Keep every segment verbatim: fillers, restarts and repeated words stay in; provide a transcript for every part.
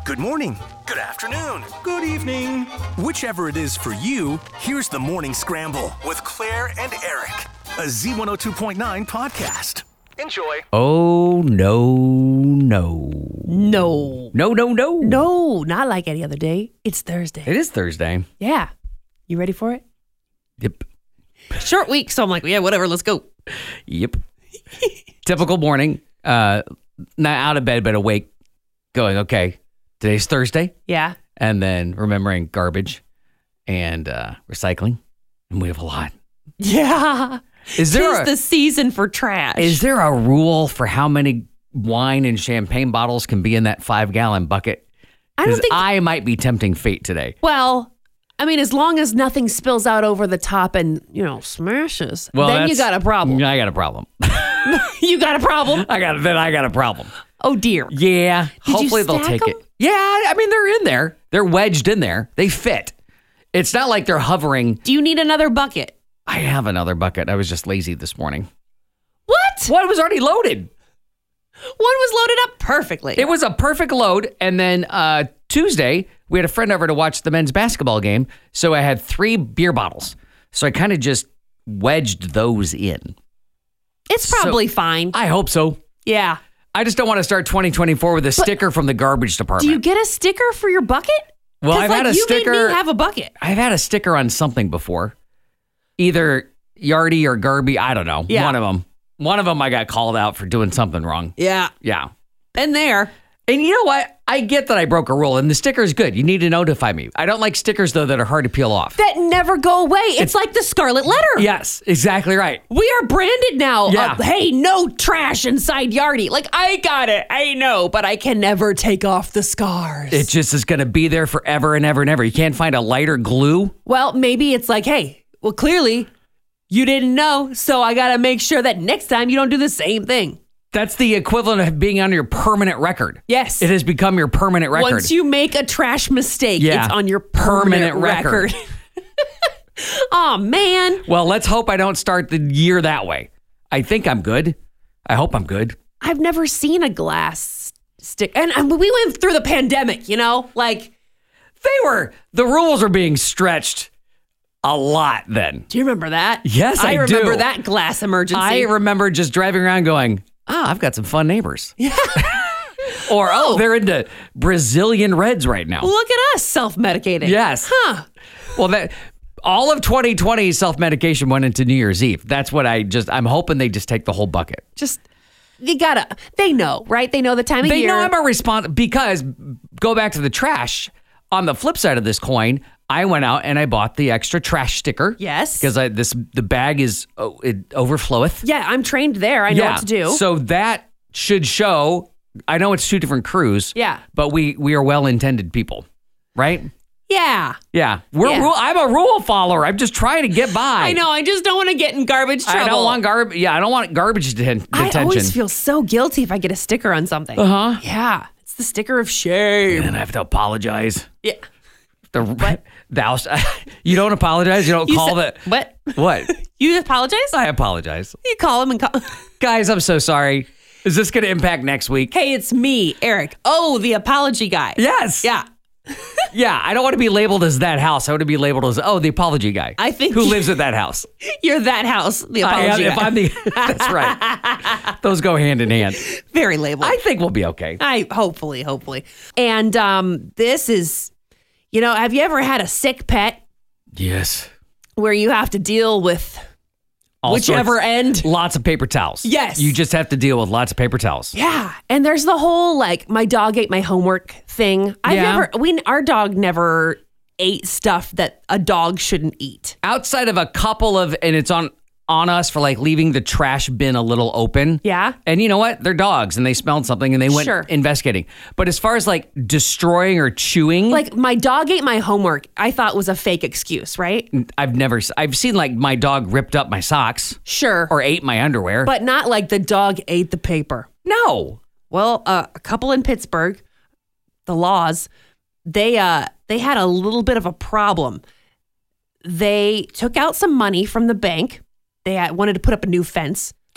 Good morning. Good afternoon. Good evening. Whichever it is for you, here's the Morning Scramble with Claire and Eric, a Z one oh two point nine podcast. Enjoy. Oh, no, no. No. No, no, no. No, not like any other day. It's Thursday. It is Thursday. Yeah. You ready for it? Yep. Short week, so I'm like, yeah, whatever, let's go. Yep. Typical morning. Uh, not out of bed, but awake, going, okay, today's Thursday. Yeah. And then remembering garbage and uh, recycling. And we have a lot. Yeah. Is there Tis a, the season for trash. is there a rule for how many wine and champagne bottles can be in that five-gallon bucket? I don't Because think... I might be tempting fate today. Well, I mean, as long as nothing spills out over the top and, you know, smashes, Well, then you that's- got a problem. I got a problem. You got a problem? I got then I got a problem. Oh, dear. Yeah. Did hopefully you they'll stack take them? it. Yeah, I mean they're in there. They're wedged in there. They fit. It's not like they're hovering. Do you need another bucket? I have another bucket. I was just lazy this morning. What? One was already loaded. One was loaded up perfectly. It was a perfect load. And then uh, Tuesday, we had a friend over to watch the men's basketball game. So I had three beer bottles. So I kind of just wedged those in. It's probably So- fine. I hope so. Yeah. I just don't want to start twenty twenty-four with a sticker from the garbage department. Do you get a sticker for your bucket? Well, 'Cause, I've like, had a you sticker. made me have a bucket. I've had a sticker on something before. Either Yardy or Garby. I don't know. Yeah. One of them. One of them I got called out for doing something wrong. Yeah. Yeah. Been there. And you know what? I get that I broke a rule, and the sticker is good. You need to notify me. I don't like stickers, though, that are hard to peel off. That never go away. It's, like the scarlet letter. Yes, exactly right. We are branded now. Yeah. Uh, hey, no trash inside Yardy. Like, I got it. I know, but I can never take off the scars. It just is going to be there forever and ever and ever. You can't find a lighter glue. Well, maybe it's like, hey, well, clearly you didn't know, so I got to make sure that next time you don't do the same thing. That's the equivalent of being on your permanent record. Yes. It has become your permanent record. Once you make a trash mistake, Yeah. it's on your permanent, Permanent record. record. Oh, man. Well, let's hope I don't start the year that way. I think I'm good. I hope I'm good. I've never seen a glass stick. And, and we went through the pandemic, you know? Like, They were, the rules are being stretched a lot then. do you remember that? Yes, I remember do. that glass emergency. I remember just driving around going, oh, I've got some fun neighbors. Yeah. Or, oh, they're into Brazilian Reds right now. Look at us self-medicating. Yes. Huh. Well, that all of twenty twenty self-medication went into New Year's Eve. That's what I just, I'm hoping they just take the whole bucket. Just, you gotta, they know, right? They know the time of They year. know I'm a respons because, go back to the trash, on the flip side of this coin, I went out and I bought the extra trash sticker. Yes. Because I this the bag is, oh, it overfloweth. Yeah, I'm trained there. I know yeah. what to do. So that should show, I know it's two different crews. Yeah. But we we are well-intended people, right? yeah. Yeah. We're Yeah. Rule, I'm a rule follower. I'm just trying to get by. I know. I just don't want to get in garbage trouble. I don't want garbage. Yeah, I don't want garbage deten- detention. I always feel so guilty if I get a sticker on something. Uh-huh. Yeah. It's the sticker of shame. And I have to apologize. Yeah. The what? Thou, you don't apologize? You don't You call said- the... What? What? You apologize? I apologize. You call him and call. Guys, I'm so sorry. Is this going to impact next week? Hey, it's me, Eric. Oh, the apology guy. Yes. Yeah. Yeah, I don't want to be labeled as that house. I want to be labeled as, oh, the apology guy. I think Who you- lives at that house. You're that house, the I am, apology if guy. I'm the... That's right. Those go hand in hand. Very labeled. I think we'll be okay. I hopefully, hopefully. And um, this is, you know, have you ever had a sick pet Yes. where you have to deal with All whichever sorts- end? Lots of paper towels. Yes. You just have to deal with lots of paper towels. Yeah. And there's the whole like my dog ate my homework thing. I Yeah. never we our dog never ate stuff that a dog shouldn't eat. Outside of a couple of, and it's on on us for like leaving the trash bin a little open. Yeah. And you know what? They're dogs and they smelled something and they went Sure. investigating. But as far as like destroying or chewing, Like my dog ate my homework, I thought was a fake excuse, right? I've never, I've seen like my dog ripped up my socks Sure. or ate my underwear. But not like the dog ate the paper. no. Well, uh, a couple in Pittsburgh, the Laws, they uh they had a little bit of a problem. They took out some money from the bank. They had, wanted to put up a new fence.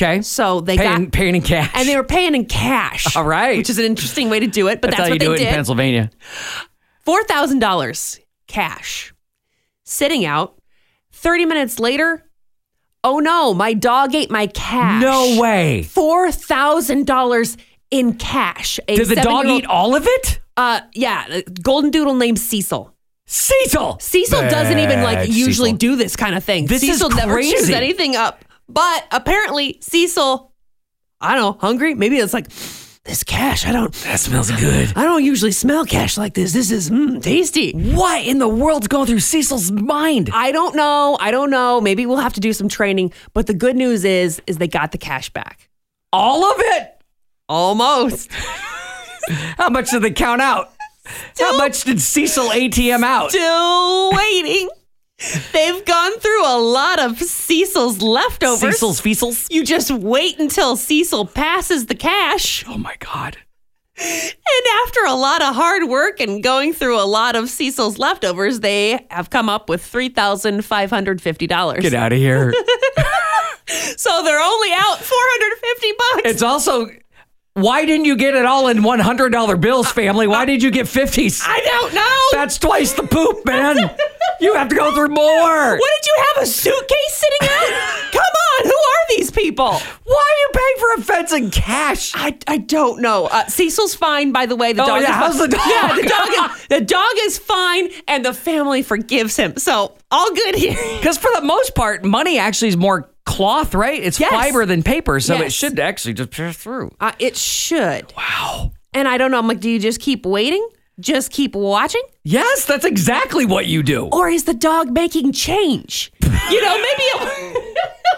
Okay. So they paying, got paying in cash. and they were paying in cash. All right. Which is an interesting way to do it, but that's, that's, how what you do they it did. in Pennsylvania. four thousand dollars cash sitting out. thirty minutes later, oh no, my dog ate my cash. No way. four thousand dollars in cash. A Did the dog seven-year-old- eat all of it? Uh, yeah, a golden doodle named Cecil. Cecil. Cecil doesn't even like Bad usually Cecil. do this kind of thing. This is Cecil never chews crazy. anything up. But apparently Cecil, I don't know, hungry? Maybe it's like, this cash, I don't, That smells good. I don't usually smell cash like this. This is mm, tasty. What in the world's going through Cecil's mind? I don't know. I don't know. Maybe we'll have to do some training. But the good news is, is they got the cash back. All of it? Almost. How much did they count out? How much did Cecil A T M out? Still waiting. They've gone through a lot of Cecil's leftovers. Cecil's Feasels? You just wait until Cecil passes the cash. Oh my God. And after a lot of hard work and going through a lot of Cecil's leftovers, they have come up with three thousand five hundred fifty dollars. Get out of here. So they're only out four hundred fifty bucks. It's also, why didn't you get it all in one hundred dollar bills, family? Why did you get fifties? I don't know. That's twice the poop, man. You have to go through more. What did you have, a suitcase sitting out? Come on, who are these people? Why are you paying for a fence in cash? I, I don't know. Uh, Cecil's fine, by the way. The Oh, dog yeah, is how's fine. the dog? Yeah, the dog is the dog is fine, and the family forgives him. So all good here. Because for the most part, money actually is more cloth, right? It's Yes. fiber than paper, so it Yes. should actually just pass through. Uh, it should. Wow. And I don't know. I'm like, do you just keep waiting? Just keep watching? Yes, that's exactly what you do. Or is the dog making change? You know, maybe it,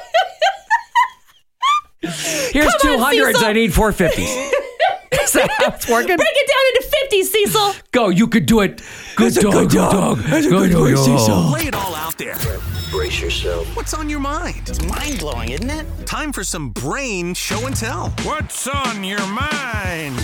Here's Come on, two hundreds. Cecil. I need four fifties. Is that how it's working? break it down into fifties, Cecil. Go, you could do it. Good dog, good dog. That's a Good good boy, dog. Cecil. Lay it all out there. Brace yourself. What's on your mind? It's mind-blowing, isn't it? Time for some brain show and tell. What's on your mind?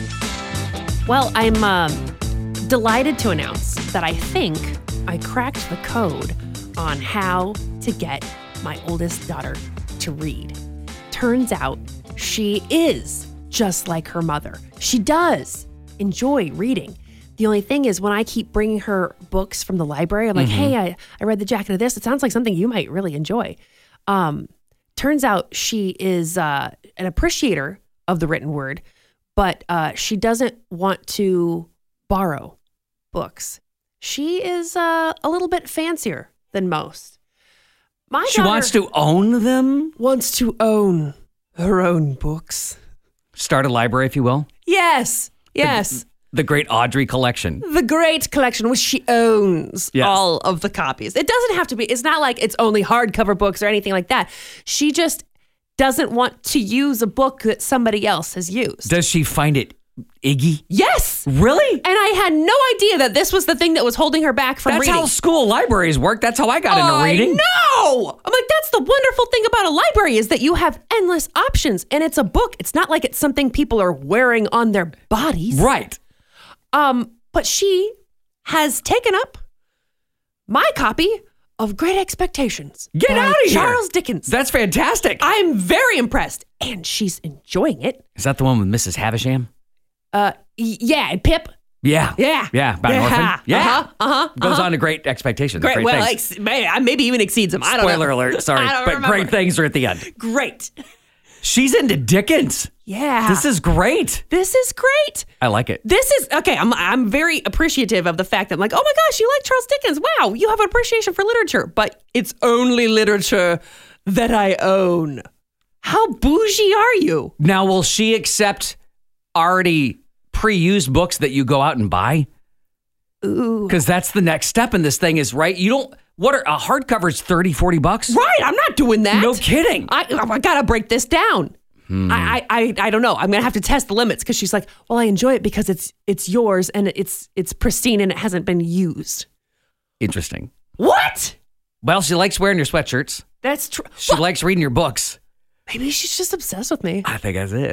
Well, I'm um, delighted to announce that I think I cracked the code on how to get my oldest daughter to read. Turns out she is just like her mother. She does enjoy reading. The only thing is when I keep bringing her books from the library, I'm like, hey, I, I read The Jacket of This. It sounds like something you might really enjoy. Um, turns out she is uh, an appreciator of the written word, but uh, she doesn't want to borrow books. She is uh, a little bit fancier than most. My She wants to own them? wants to own her own books. Start a library, if you will. Yes, yes. The great Audrey collection. The great collection, which she owns Yes. all of the copies. It doesn't have to be, it's not like it's only hardcover books or anything like that. She just doesn't want to use a book that somebody else has used. Does she find it iggy? Yes. Really? And I had no idea that this was the thing that was holding her back from That's reading. how school libraries work. That's how I got into reading. I know. I'm like, that's the wonderful thing about a library is that you have endless options and it's a book. It's not like it's something people are wearing on their bodies. Right. Um, but she has taken up my copy of Great Expectations. Get by out of here. Charles Dickens. That's fantastic. I'm very impressed. And she's enjoying it. Is that the one with Missus Havisham? Uh, y- yeah, and Pip. Yeah. Yeah. Yeah. About an yeah. orphan. Yeah. Uh-huh. Uh-huh. Goes uh-huh. on to great expectations. Great. Great, well, things. ex- may- maybe even exceeds them. I don't Spoiler know. alert. Sorry. I don't But remember. great things are at the end. Great. She's into Dickens. Yeah. This is great. This is great. I like it. This is okay. I'm I'm very appreciative of the fact that I'm like, oh my gosh, you like Charles Dickens? Wow, you have an appreciation for literature, but it's only literature that I own. How bougie are you? Now, will she accept already pre-used books that you go out and buy? Ooh. Because that's the next step in this thing is, right? You don't, what are, a hardcover's thirty, forty bucks? Right, I'm not doing that. No kidding. I I gotta break this down. Hmm. I, I I I don't know. I'm gonna have to test the limits because she's like, well, I enjoy it because it's it's yours and it's it's pristine and it hasn't been used. Interesting. What? Well, she likes wearing your sweatshirts. That's true. She likes reading your books. Maybe she's just obsessed with me. I think that's it.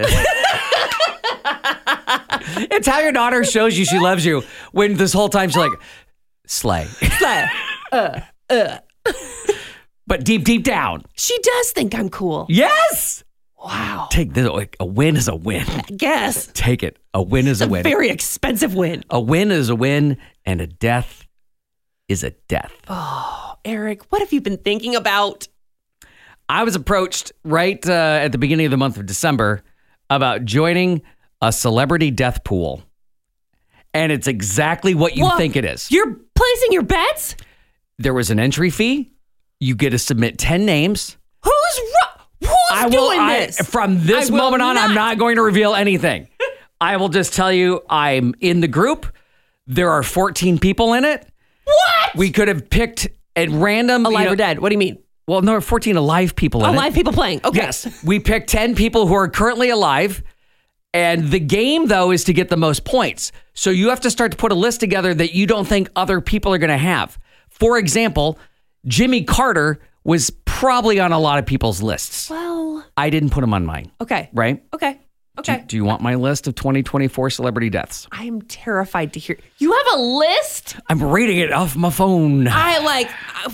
It's how your daughter shows you she loves you when this whole time she's like, slay. Slay. But deep, deep down, She does think I'm cool. yes. Wow. Take this. A win is a win. Guess. Take it. A win is It's a a win. very expensive win. A win is a win, and a death is a death. Oh, Eric, what have you been thinking about? I was approached right uh, at the beginning of the month of December about joining a celebrity death pool. And it's exactly what you Well, think it is. You're placing your bets? There was an entry fee. You get to submit ten names. Who's ru- who's I will, doing I- this? From this I will moment on, I'm not going to reveal anything. I will just tell you I'm in the group. There are fourteen people in it. What? We could have picked at random. Alive you know- or dead? What do you mean? Well, no, fourteen alive people in it. Alive people playing. Okay. Yes. We picked ten people who are currently alive. And the game, though, is to get the most points. So you have to start to put a list together that you don't think other people are going to have. For example, Jimmy Carter was probably on a lot of people's lists. Well, I didn't put him on mine. okay. Right? Okay. Okay. Do, do you want my list of twenty twenty-four celebrity deaths? I am terrified to hear. You have a list? I'm reading it off my phone. I like.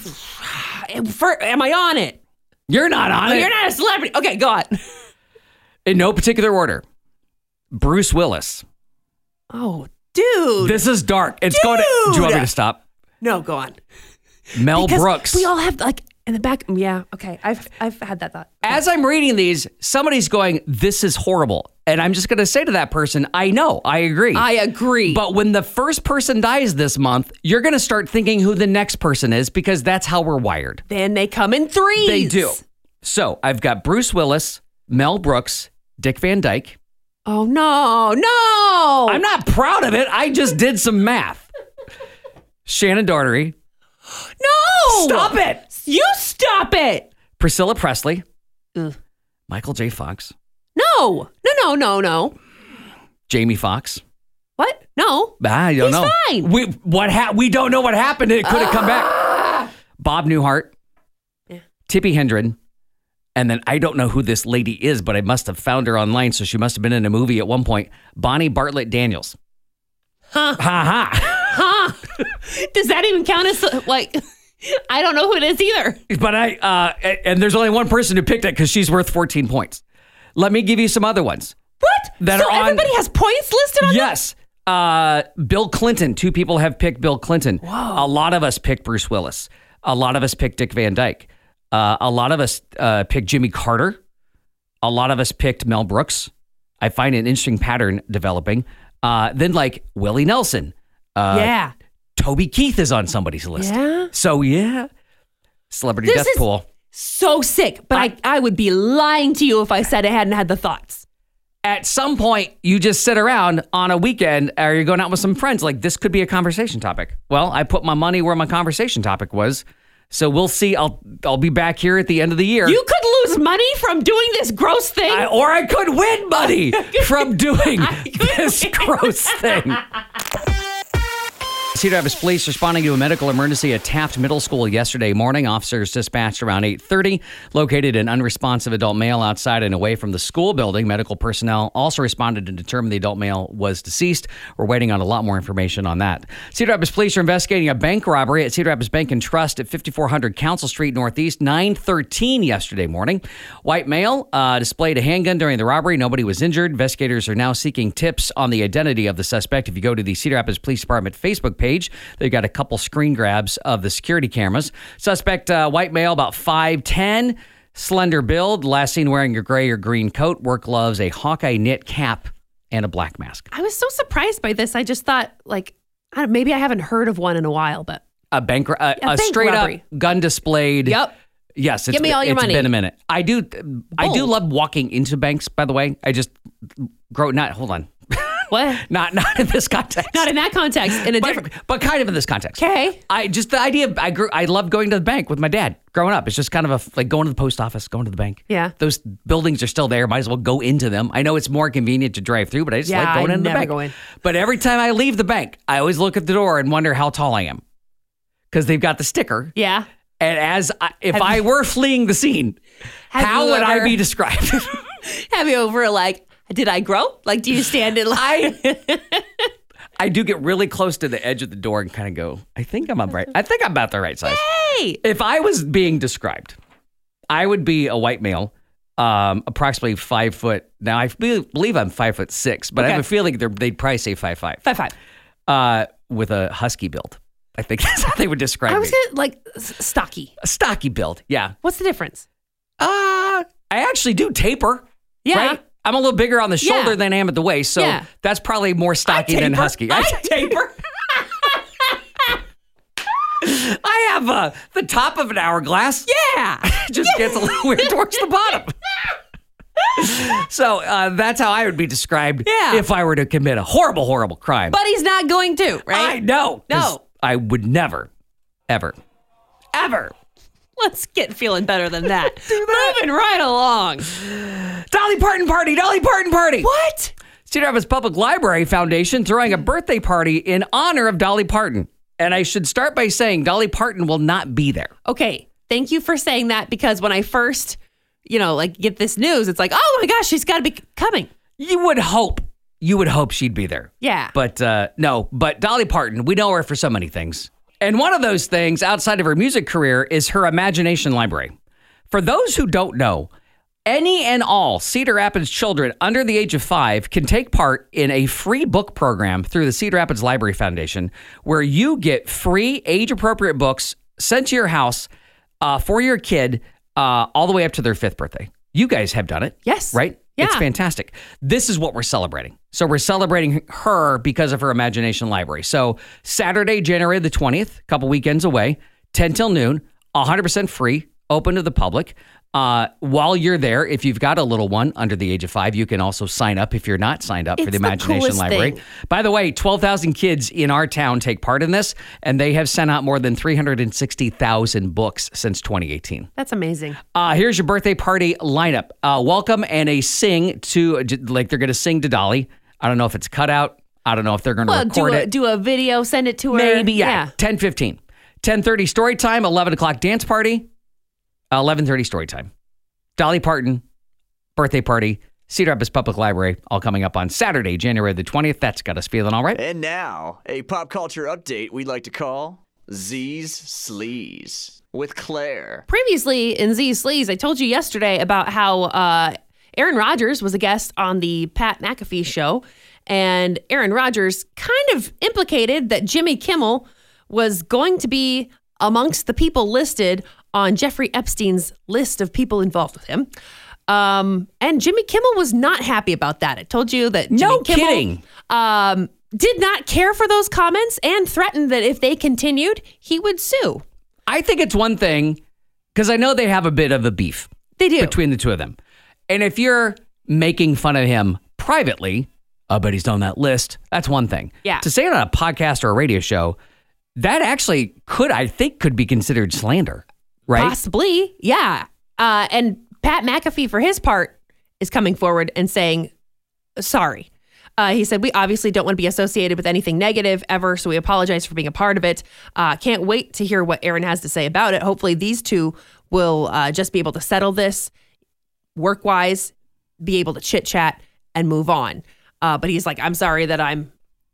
For, am I on it? You're not on Oh, it. you're not a celebrity. Okay, go on. In no particular order. Bruce Willis. Oh, dude. This is dark. It's going to. Do you want me to stop? No, go on. Mel Because Brooks. we all have like in the back. Yeah. Okay. I've I've had that thought. As I'm reading these, somebody's going, "This is horrible," and I'm just going to say to that person, "I know, I agree." I agree. But when the first person dies this month, you're going to start thinking who the next person is because that's how we're wired. then they come in threes. They do. So I've got Bruce Willis, Mel Brooks, Dick Van Dyke. Oh no, no. I'm not proud of it. I just did some math. Shannon Daugherty, No. Stop it. You stop it. Priscilla Presley, Ugh. Michael J. Fox, No. No. No. No. No. Jamie Foxx. What? No. I don't He's know. fine. We what ha- we don't know what happened. It could have come back. Bob Newhart, Yeah. Tippi Hedren, and then I don't know who this lady is, but I must have found her online, so she must have been in a movie at one point. Bonnie Bartlett Daniels. Huh. Ha ha. Huh. Does that even count as like? I don't know who it is either. But I uh, and there's only one person who picked it because she's worth fourteen points. Let me give you some other ones. What? That so are on- everybody has points listed on Yes. Uh, Bill Clinton. Two people have picked Bill Clinton. A lot of us picked Bruce Willis. A lot of us picked Dick Van Dyke. Uh, a lot of us uh, picked Jimmy Carter. A lot of us picked Mel Brooks. I find an interesting pattern developing. Uh, then like Willie Nelson. Uh, Yeah. Toby Keith is on somebody's list. Yeah? So yeah. Celebrity This death is- pool. So sick, but I, I would be lying to you if I said I hadn't had the thoughts. At some point, you just sit around on a weekend or you're going out with some friends. Like, this could be a conversation topic. Well, I put my money where my conversation topic was. So we'll see. I'll I'll be back here at the end of the year. You could lose money from doing this gross thing. I, or I could win money from doing this gross thing. Cedar Rapids Police responding to a medical emergency at Taft Middle School yesterday morning. Officers dispatched around eight thirty, located an unresponsive adult male outside and away from the school building. Medical personnel also responded to determine the adult male was deceased. We're waiting on a lot more information on that. Cedar Rapids Police are investigating a bank robbery at Cedar Rapids Bank and Trust at fifty-four hundred Council Street Northeast, nine thirteen yesterday morning. White male uh, displayed a handgun during the robbery. Nobody was injured. Investigators are now seeking tips on the identity of the suspect. If you go to the Cedar Rapids Police Department Facebook page, they've got a couple screen grabs of the security cameras. Suspect, uh, white male, about five ten, slender build, last seen wearing a gray or green coat, work gloves, a Hawkeye knit cap, and a black mask. I was so surprised by this. I just thought, like, I don't, maybe I haven't heard of one in a while, but A bank, uh, a, bank straight robbery. up gun displayed. Yep. Yes, it's, Give me all your it's money. been a minute. I do, I do Bold. love walking into banks. By the way, I just grow not. Hold on, what? not not in this context. Not in that context. In a but, different. but kind of in this context. Okay. I just the idea. Of, I grew. I loved going to the bank with my dad growing up. It's just kind of a like going to the post office, going to the bank. Yeah. Those buildings are still there. Might as well go into them. I know it's more convenient to drive through, but I just Yeah, like going I into the never bank. go in. But every time I leave the bank, I always look at the door and wonder how tall I am because they've got the sticker. Yeah. And as I, if Have I you- were fleeing the scene, Have how you would I ever- be described? Have you over like? Did I grow? Like, do you stand in line? I I do get really close to the edge of the door and kind of go, I think I'm up right. I think I'm about the right size. Hey. If I was being described, I would be a white male, um, approximately five foot. Now, I be- believe I'm five foot six, but Okay. I have a feeling they're, they'd probably say five five. Five five. Uh, with a husky build. I think that's how they would describe I was me. gonna like s- stocky. A stocky build, yeah. What's the difference? Uh, I actually do taper. Yeah. Right? I'm a little bigger on the shoulder Yeah. than I am at the waist, so Yeah. that's probably more stocky than taper. husky. I taper. I have uh, the top of an hourglass. Yeah. It just gets a little weird towards the bottom. So uh, that's how I would be described Yeah. if I were to commit a horrible, horrible crime. But he's not going to, I right? know. 'cause No. I would never, ever, ever. Let's get feeling better than that. Moving right along. Dolly Parton party, Dolly Parton party. What? Cedar Rapids Public Library Foundation throwing a birthday party in honor of Dolly Parton. And I should start by saying Dolly Parton will not be there. Okay. Thank you for saying that, because when I first, you know, like get this news, it's like, oh my gosh, she's got to be coming. You would hope, you would hope she'd be there. Yeah. But uh, no, but Dolly Parton, we know her for so many things. And one of those things outside of her music career is her Imagination Library. For those who don't know, any and all Cedar Rapids children under the age of five can take part in a free book program through the Cedar Rapids Library Foundation, where you get free age-appropriate books sent to your house uh, for your kid uh, all the way up to their fifth birthday. You guys have done it. Yes. Right? Yeah. It's fantastic. This is what we're celebrating. So we're celebrating her because of her Imagination Library. So Saturday, January the twentieth, a couple weekends away, ten till noon, one hundred percent free, open to the public. Uh, while you're there, if you've got a little one under the age of five, you can also sign up if you're not signed up for It's the the Imagination coolest Library. thing. By the way, twelve thousand kids in our town take part in this, and they have sent out more than three hundred sixty thousand books since twenty eighteen. That's amazing. Uh, here's your birthday party lineup. Uh, welcome and a sing to, like they're going to sing to Dolly. I don't know if it's cut out. I don't know if they're going to Well, do record a, it. do a video, send it to her. Maybe, yeah. ten fifteen. ten thirty story time, eleven o'clock dance party, eleven thirty story time. Dolly Parton, birthday party, Cedar Rapids Public Library, all coming up on Saturday, January the twentieth. That's got us feeling all right. And now, a pop culture update we'd like to call Z's Sleaze with Claire. Previously in Z Sleaze, I told you yesterday about how uh, Aaron Rodgers was a guest on the Pat McAfee show, and Aaron Rodgers kind of implicated that Jimmy Kimmel was going to be amongst the people listed on Jeffrey Epstein's list of people involved with him. Um, and Jimmy Kimmel was not happy about that. I told you that Jimmy No Kimmel kidding. Um, did not care for those comments and threatened that if they continued, he would sue. I think it's one thing, because I know they have a bit of a beef. They do. Between the two of them. And if you're making fun of him privately, oh, but he's on that list, that's one thing. Yeah. To say it on a podcast or a radio show, that actually could, I think, could be considered slander, right? Possibly, yeah. Uh, and Pat McAfee, for his part, is coming forward and saying, sorry. Uh, he said, we obviously don't want to be associated with anything negative ever, so we apologize for being a part of it. Uh, can't wait to hear what Aaron has to say about it. Hopefully these two will uh, just be able to settle this work-wise, be able to chit-chat, and move on. Uh, but he's like, I'm sorry that I'm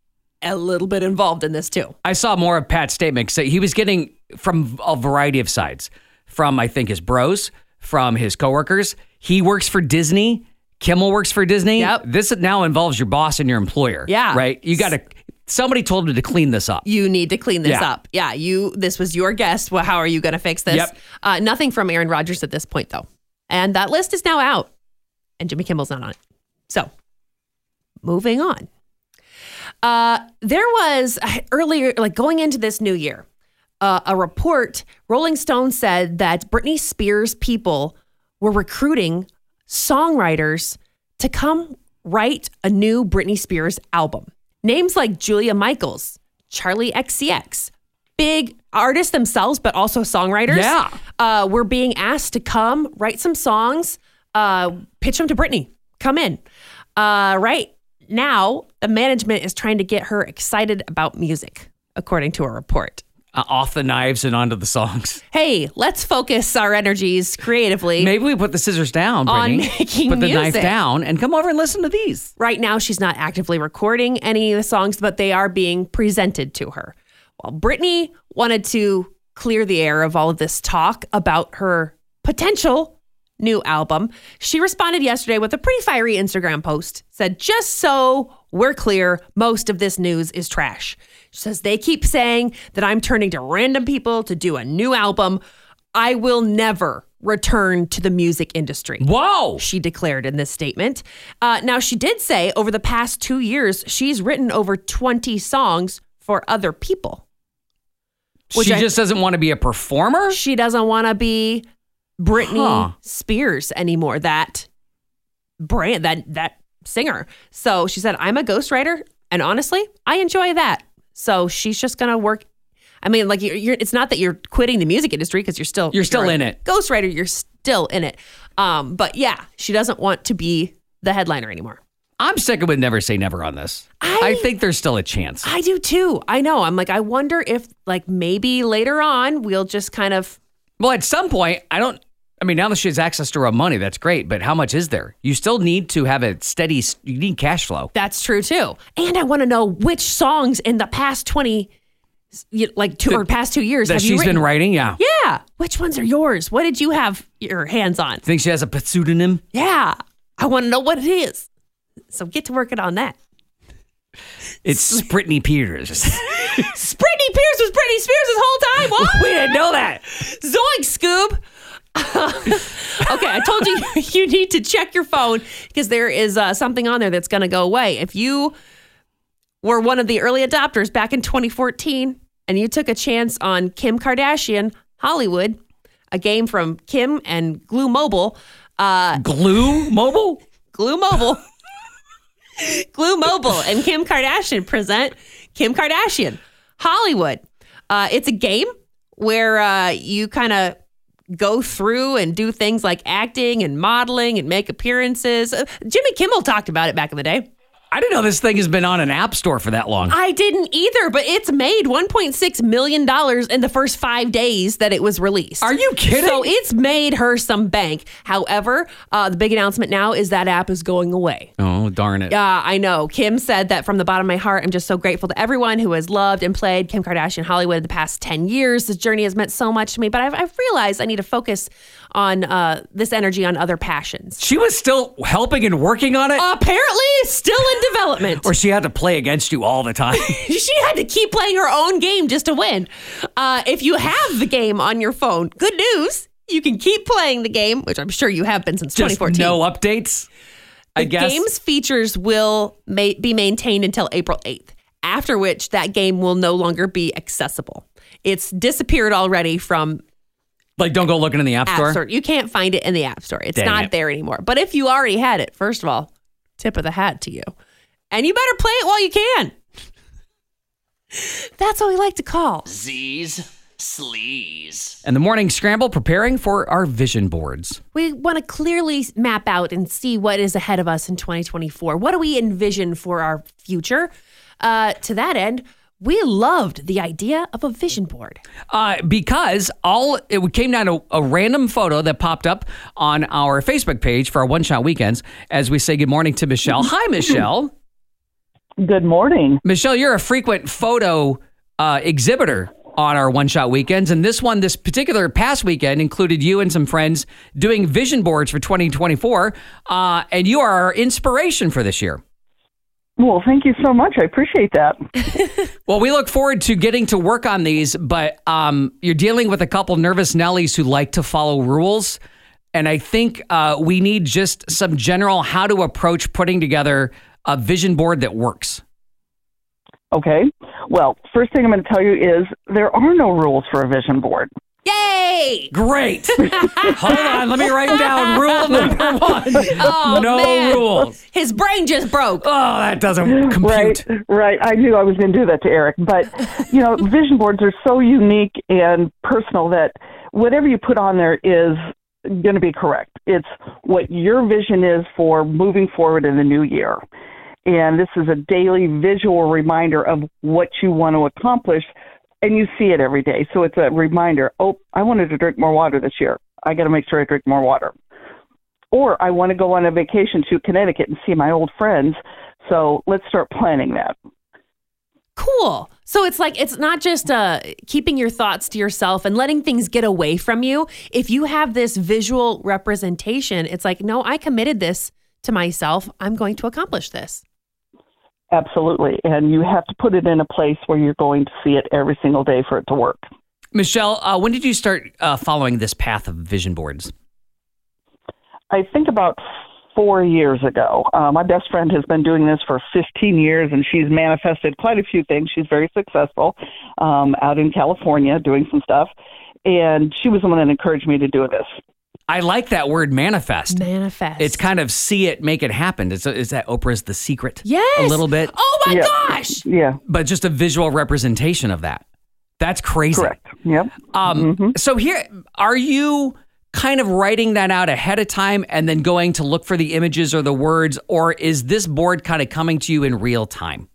a little bit involved in this too. I saw more of Pat's statement. So he was getting from a variety of sides, from I think his bros, from his coworkers. He works for Disney. Kimmel works for Disney. Yep. This now involves your boss and your employer. Yeah. Right. You got to. Somebody told him to clean this up. You need to clean this Yeah. up. Yeah, you. This was your guest. Well, how are you going to fix this? Yep. Uh, nothing from Aaron Rodgers at this point, though. And that list is now out, and Jimmy Kimmel's not on it. So, moving on. Uh, there was uh, earlier, like going into this new year, uh, a report. Rolling Stone said that Britney Spears people were recruiting songwriters to come write a new Britney Spears album. Names like Julia Michaels, Charlie X C X, big artists themselves, but also songwriters. Yeah. Uh, were being asked to come write some songs, uh, pitch them to Britney. Come in. Uh, right now, the management is trying to get her excited about music, according to a report. Uh, off the knives and onto the songs. Hey, let's focus our energies creatively. Maybe we put the scissors down, On Brittany. making Put the knife music. down and come over and listen to these. Right now, she's not actively recording any of the songs, but they are being presented to her. Well, Britney wanted to clear the air of all of this talk about her potential new album. She responded yesterday with a pretty fiery Instagram post. Said, just so we're clear, most of this news is trash. She says, they keep saying that I'm turning to random people to do a new album. I will never return to the music industry. Whoa! She declared in this statement. Uh, now, she did say over the past two years, she's written over twenty songs for other people. She I, just doesn't want to be a performer? She doesn't want to be Britney huh. Spears anymore, that brand, that that singer. So she said, I'm a ghostwriter, and honestly, I enjoy that. So she's just going to work. I mean, like, you're, you're, it's not that you're quitting the music industry because you're still... You're still you're in it. Ghostwriter, you're still in it. Um, but yeah, she doesn't want to be the headliner anymore. I'm sticking with never say never on this. I, I think there's still a chance. I do too. I know. I'm like, I wonder if like maybe later on we'll just kind of... Well, at some point, I don't... I mean, now that she has access to her own money, that's great. But how much is there? You still need to have a steady... You need cash flow. That's true too. And I want to know which songs in the past twenty... like two the, or past two years that have she's you written? Been writing. Yeah. Yeah. Which ones are yours? What did you have your hands on? Think she has a pseudonym? Yeah. I want to know what it is. So get to working on that. It's Britney Spears. Britney Spears was Britney Spears this whole time. What? We didn't know that. Zoink, Scoob. Okay, I told you you need to check your phone because there is uh, something on there that's going to go away. If you were one of the early adopters back in twenty fourteen and you took a chance on Kim Kardashian Hollywood, a game from Kim and Glue Mobile. Uh, Glue Mobile? Glue Mobile. Glue Mobile and Kim Kardashian present Kim Kardashian Hollywood. Uh, it's a game where uh, you kind of go through and do things like acting and modeling and make appearances. Uh, Jimmy Kimmel talked about it back in the day. I didn't know this thing has been on an app store for that long. I didn't either, but it's made one point six million dollars in the first five days that it was released. Are you kidding? So it's made her some bank. However, uh, the big announcement now is that app is going away. Oh, darn it. Yeah, uh, I know. Kim said that from the bottom of my heart, I'm just so grateful to everyone who has loved and played Kim Kardashian Hollywood the past ten years. This journey has meant so much to me, but I've, I've realized I need to focus on uh, this energy on other passions. She was still helping and working on it? Apparently, still in development. Or she had to play against you all the time. She had to keep playing her own game just to win. Uh, if you have the game on your phone, good news. You can keep playing the game, which I'm sure you have been since just twenty fourteen. No updates, I the guess. The game's features will ma- be maintained until April eighth, after which that game will no longer be accessible. It's disappeared already from... Like, don't go looking in the App Store? App Store. You can't find it in the App Store. It's Dang not it. there anymore. But if you already had it, first of all, tip of the hat to you. And you better play it while you can. That's what we like to call Z's Sleaze. And the morning scramble, preparing for our vision boards. We want to clearly map out and see what is ahead of us in twenty twenty-four. What do we envision for our future? Uh, to that end, we loved the idea of a vision board. Uh, because all it came down to a random photo that popped up on our Facebook page for our One Shot Weekends as we say good morning to Michelle. Hi, Michelle. Good morning. Michelle, you're a frequent photo uh, exhibitor on our One Shot Weekends. And this one, this particular past weekend, included you and some friends doing vision boards for twenty twenty-four. Uh, and you are our inspiration for this year. Well, thank you so much. I appreciate that. Well, we look forward to getting to work on these, but um, you're dealing with a couple nervous Nellies who like to follow rules. And I think uh, we need just some general how to approach putting together a vision board that works. Okay. Well, first thing I'm going to tell you is there are no rules for a vision board. Yay! Great. Hold on. Let me write down rule number one. Oh, no man. rules. His brain just broke. Oh, that doesn't compute. Right, right. I knew I was going to do that to Eric. But, you know, vision boards are so unique and personal that whatever you put on there is going to be correct. It's what your vision is for moving forward in the new year. And this is a daily visual reminder of what you want to accomplish. And you see it every day. So it's a reminder, oh, I wanted to drink more water this year. I got to make sure I drink more water. Or I want to go on a vacation to Connecticut and see my old friends. So let's start planning that. Cool. So it's like, it's not just uh, keeping your thoughts to yourself and letting things get away from you. If you have this visual representation, it's like, no, I committed this to myself. I'm going to accomplish this. Absolutely. And you have to put it in a place where you're going to see it every single day for it to work. Michelle, uh, when did you start uh, following this path of vision boards? I think about four years ago. Uh, my best friend has been doing this for fifteen years, and she's manifested quite a few things. She's very successful um, out in California doing some stuff, and she was the one that encouraged me to do this. I like that word, manifest. Manifest. It's kind of see it, make it happen. It's, is that Oprah's The Secret? Yes. A little bit. Oh, my Yeah. gosh. Yeah, But just a visual representation of that. That's crazy. correct. Yep. Um, Mm-hmm. So here, are you kind of writing that out ahead of time and then going to look for the images or the words, or is this board kind of coming to you in real time?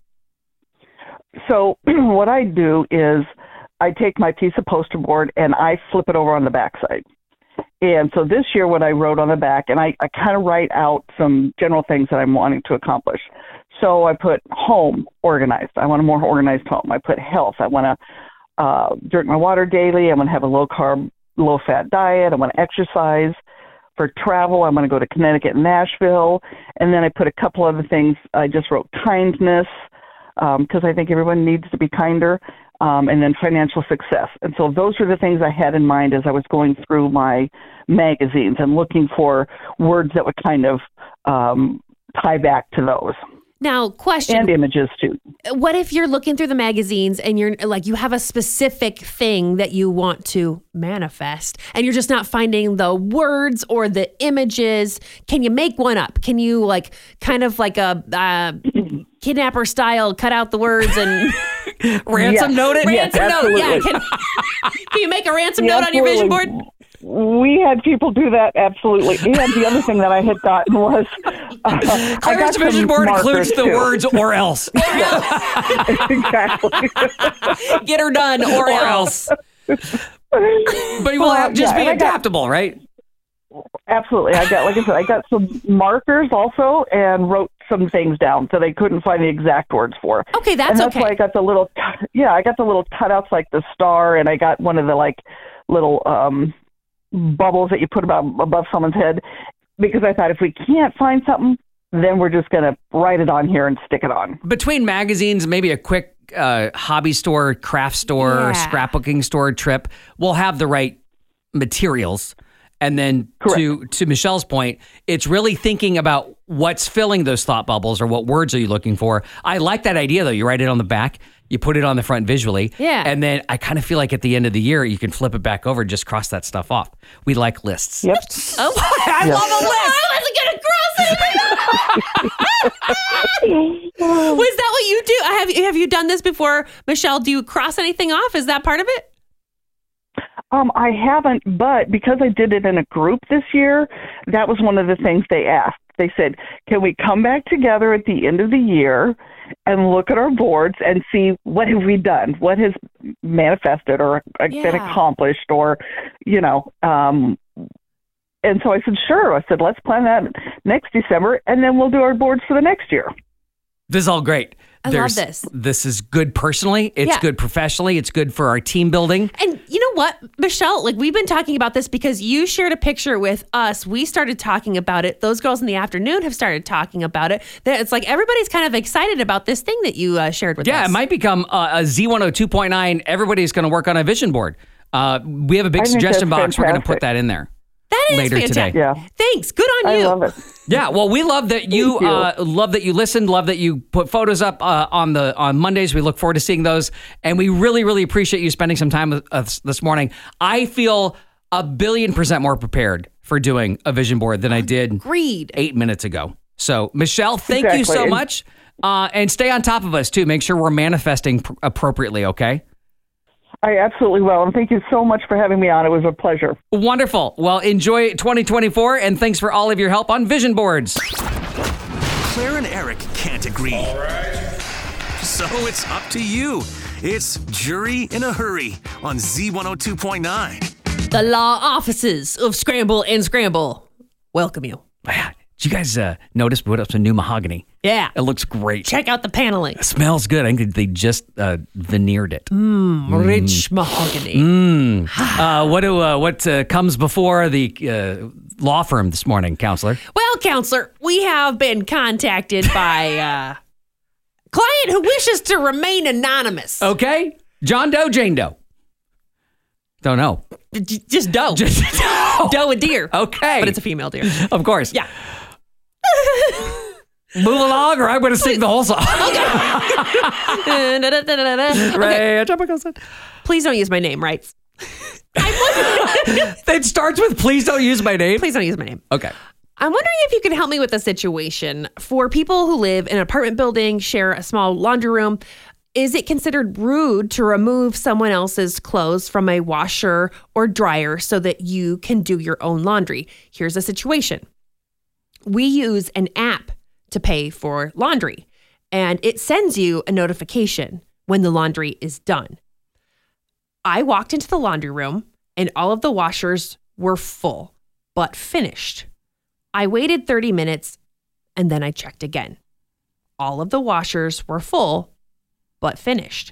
So what I do is I take my piece of poster board and I flip it over on the backside. And so this year what I wrote on the back, and I, I kind of write out some general things that I'm wanting to accomplish. So I put home, organized. I want a more organized home. I put health. I want to uh, drink my water daily. I want to have a low-carb, low-fat diet. I want to exercise. For travel, I'm going to go to Connecticut and Nashville. And then I put a couple other things. I just wrote kindness, because um, I think everyone needs to be kinder, um, and then financial success. And so those are the things I had in mind as I was going through my magazines and looking for words that would kind of um, tie back to those. Now, question. And images, too. What if you're looking through the magazines and you're like, you have a specific thing that you want to manifest and you're just not finding the words or the images? Can you make one up? Can you like kind of like a uh, kidnapper style cut out the words and ransom Yes. note it? Yes, ransom note? Yeah. absolutely. Can, can you make a ransom Yeah, note on your vision board? absolutely. We had people do that, absolutely. And the other thing that I had gotten was uh, I Claire's got vision some board markers, includes the too. words or else. Exactly. Get her done or else. But you will have just yeah, be and I got- adaptable, right? Absolutely. I got, like I said, I got some markers also and wrote some things down that I couldn't find the exact words for. Okay, that's and that's okay. why I got the little, yeah, I got the little cutouts like the star, and I got one of the like little um, bubbles that you put about above someone's head, because I thought if we can't find something, then we're just going to write it on here and stick it on. Between magazines, maybe a quick uh, hobby store, craft store, Yeah. scrapbooking store trip, we'll have the right materials. And then to to Michelle's point, it's really thinking about what's filling those thought bubbles or what words are you looking for. I like that idea, though. You write it on the back, you put it on the front visually. Yeah. And then I kind of feel like at the end of the year, you can flip it back over and just cross that stuff off. We like lists. Yep. Oh, I Yep. love a list. I wasn't gonna cross anything. Was that what you do? I have have you done this before, Michelle? Do you cross anything off? Is that part of it? Um, I haven't, but because I did it in a group this year, that was one of the things they asked. They said, can we come back together at the end of the year and look at our boards and see what have we done, what has manifested or been Yeah. accomplished, or, you know, um, and so I said, sure. I said, let's plan that next December, and then we'll do our boards for the next year. This is all great. I love this. This is good personally. It's Yeah. good professionally. It's good for our team building. And you know what, Michelle, like we've been talking about this because you shared a picture with us. We started talking about it. Those girls in the afternoon have started talking about it. That it's like everybody's kind of excited about this thing that you uh, shared with Yeah, us. it might become uh, a Z one oh two point nine. Everybody's going to work on a vision board. Uh, we have a big I think suggestion that's box. We're going to put fantastic. that in there. That is later fantastic. today. Yeah. Thanks. Good on I you. love it. Yeah, well, we love that you, Thank you. Uh, love that you listened, love that you put photos up uh, on the on Mondays. We look forward to seeing those, and we really, really appreciate you spending some time with us this morning. I feel a billion percent more prepared for doing a vision board than I did Agreed. eight minutes ago. So, Michelle, thank you Exactly. so And- much, uh, and stay on top of us too. Make sure we're manifesting pr- appropriately. Okay. I absolutely will. And thank you so much for having me on. It was a pleasure. Wonderful. Well, enjoy twenty twenty-four, and thanks for all of your help on vision boards. Claire and Eric can't agree. All right. So it's up to you. It's Jury in a Hurry on Z one oh two point nine. The law offices of Scramble and Scramble welcome you. Man, Did you guys uh, notice we put up some new mahogany? Yeah. It looks great. Check out the paneling. It smells good. I think they just uh, veneered it. Mm, rich mahogany. Mm. uh, what do uh, what uh, comes before the uh, law firm this morning, counselor? Well, counselor, we have been contacted by a client who wishes to remain anonymous. Okay. John Doe, Jane Doe. Don't know. J- Just doe. Just Doe. Doe a deer. Okay. But it's a female deer. Of course. Yeah. Move along or I'm going to sing the whole song. Okay. Ray, a tropical sun. Please don't use my name, right? It starts with please don't use my name. Please don't use my name. Okay. I'm wondering if you can help me with a situation for people who live in an apartment building, share a small laundry room. Is it considered rude to remove someone else's clothes from a washer or dryer so that you can do your own laundry? Here's a situation. We use an app to pay for laundry, and it sends you a notification when the laundry is done. I walked into the laundry room, and all of the washers were full, but finished. I waited thirty minutes, and then I checked again. All of the washers were full, but finished.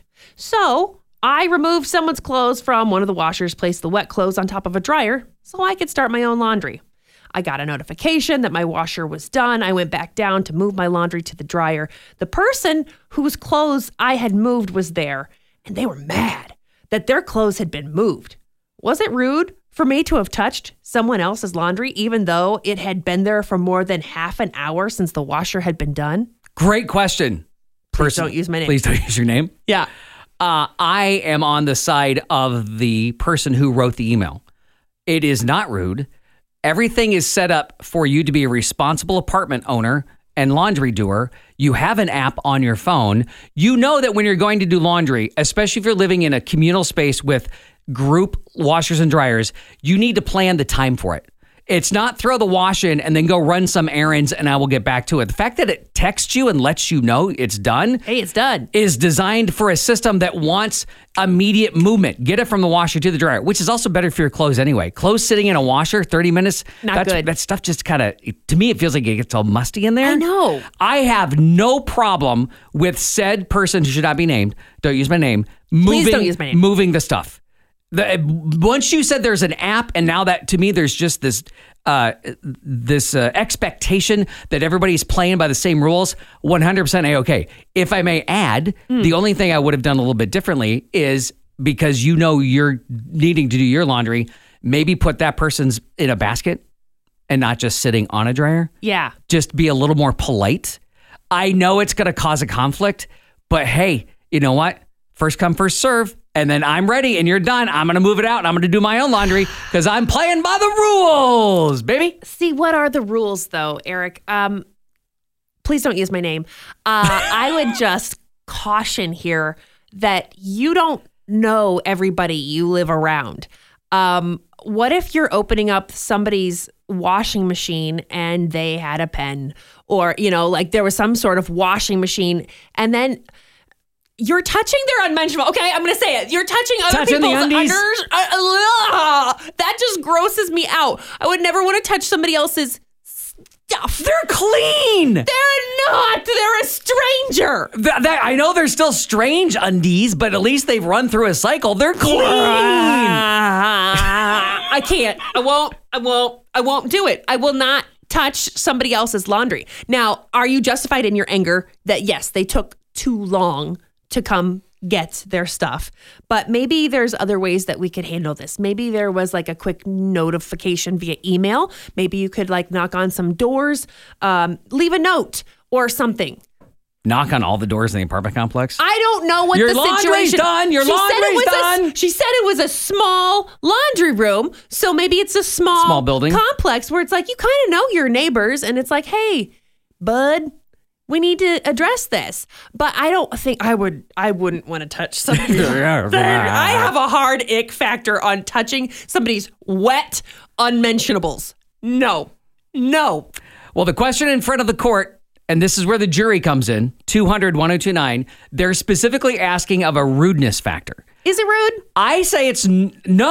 So I removed someone's clothes from one of the washers, placed the wet clothes on top of a dryer so I could start my own laundry. I got a notification that my washer was done. I went back down to move my laundry to the dryer. The person whose clothes I had moved was there, and they were mad that their clothes had been moved. Was it rude for me to have touched someone else's laundry, even though it had been there for more than half an hour since the washer had been done? Great question. Please Person, don't use my name. Please don't use your name. Yeah. Uh, I am on the side of the person who wrote the email. It is not rude. Everything is set up for you to be a responsible apartment owner and laundry doer. You have an app on your phone. You know that when you're going to do laundry, especially if you're living in a communal space with group washers and dryers, you need to plan the time for it. It's not throw the wash in and then go run some errands and I will get back to it. The fact that it texts you and lets you know it's done. Hey, it's done. Is designed for a system that wants immediate movement. Get it from the washer to the dryer, which is also better for your clothes anyway. Clothes sitting in a washer, thirty minutes. Not that's, good. That stuff just kind of, to me, it feels like it gets all musty in there. I know. I have no problem with said person who should not be named. Don't use my name. Moving, Please don't use my name. Moving the stuff. The, once you said there's an app, and now that to me there's just this uh, this uh, expectation that everybody's playing by the same rules, one hundred percent A-okay. If I may add, mm. the only thing I would have done a little bit differently is because you know you're needing to do your laundry, maybe put that person's in a basket and not just sitting on a dryer. Yeah. Just be a little more polite. I know it's going to cause a conflict, but hey, you know what? First come, first serve. And then I'm ready and you're done. I'm going to move it out and I'm going to do my own laundry because I'm playing by the rules, baby. See, what are the rules though, Eric? Um, please don't use my name. Uh, I would just caution here that you don't know everybody you live around. Um, what if you're opening up somebody's washing machine and they had a pen, or, you know, like there was some sort of washing machine and then you're touching their unmentionable. Okay, I'm going to say it. You're touching other Touching people's the undies? unders. Uh, uh, that just grosses me out. I would never want to touch somebody else's stuff. They're clean. They're not. They're a stranger. That, that, I know they're still strange undies, but at least they've run through a cycle. They're clean. I can't. I won't. I won't. I won't do it. I will not touch somebody else's laundry. Now, are you justified in your anger that, yes, they took too long to come get their stuff? But maybe there's other ways that we could handle this. Maybe there was like a quick notification via email. Maybe you could like knock on some doors, um, leave a note or something. Knock on all the doors in the apartment complex? I don't know what Your the laundry's situation. done. Your she laundry's said it was done. A, she said it was a small laundry room, so maybe it's a small, Small building. complex where it's like you kind of know your neighbors, and it's like, hey, bud, we need to address this. But I don't think I would. I wouldn't want to touch something. I have a hard ick factor on touching somebody's wet unmentionables. No, no. Well, the question in front of the court, and this is where the jury comes in, two hundred, one oh two nine, they're specifically asking of a rudeness factor. Is it rude? I say it's n- no.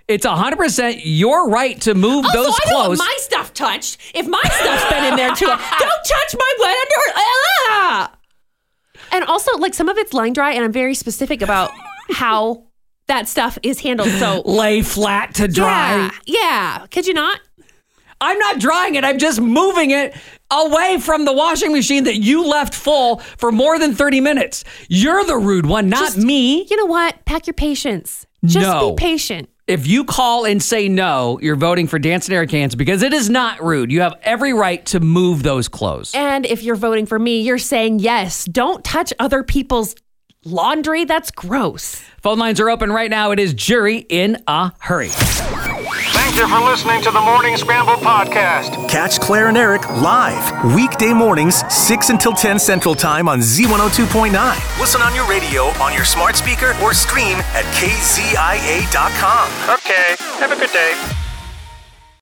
It's one hundred percent your right to move also, those I don't want clothes. my stuff touched. If my stuff's been in there too, don't touch my wet underwear. Ah! And also, like, some of it's line dry, and I'm very specific about how that stuff is handled. So lay flat to dry. Yeah, yeah. Could you not? I'm not drying it. I'm just moving it away from the washing machine that you left full for more than thirty minutes. You're the rude one, not Just, me. You know what? Pack your patience. Just No. be patient. If you call and say no, you're voting for Dance and Eric Hands because it is not rude. You have every right to move those clothes. And if you're voting for me, you're saying yes. Don't touch other people's laundry. That's gross. Phone lines are open right now. It is Jury in a Hurry. Thank you for listening to the Morning Scramble podcast. Catch Claire and Eric live weekday mornings, six until ten Central Time on Z one oh two point nine. Listen on your radio, on your smart speaker, or stream at K Z I A dot com. Okay, have a good day.